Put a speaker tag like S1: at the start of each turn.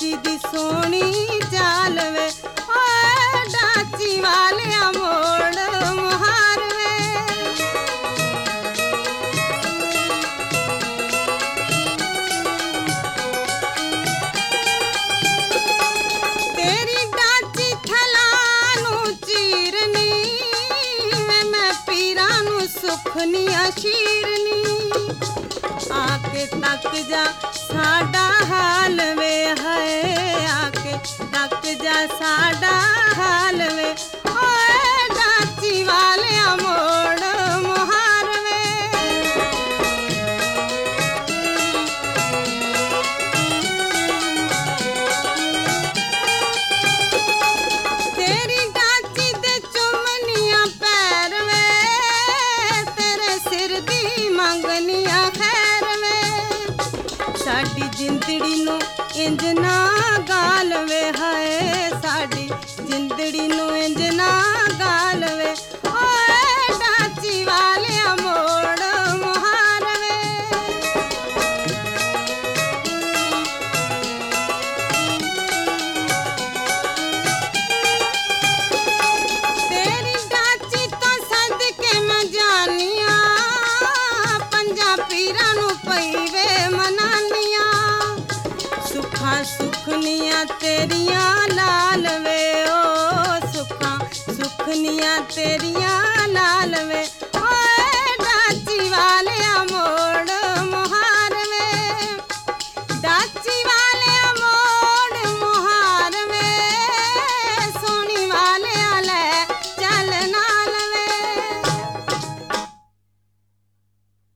S1: डाची दी सोनी चाल वे, ओए डाची वालिया मोड़ मुहार वे। तेरी डाची थलानू चीरनी वे, मैं पीरा नू सुखनी अशीरनी। आके तक जा साडा हाल वे, है आके तक जा साडा हाल वे, ओए डाची वालिया मोड़ मुहार वे। तेरी डाची दे चुमनिया पैर वे, तेरे सिर दी मंगनिया खैर वे। साडी जिंदड़ी नू इंज ना गाल वे, हाय साडी जिंदड़ी नू इंज ना गाल वे, ओए डाची वालिया मोड़ मुहार वे। तेरी डाची तो सदके मैं जानिया, पंजा पीरा नू पई वे मनानिया। सुखा सुखनिया तेरिया लाल वे, ओ सुखा सुखनिया तेरिया लाल वे,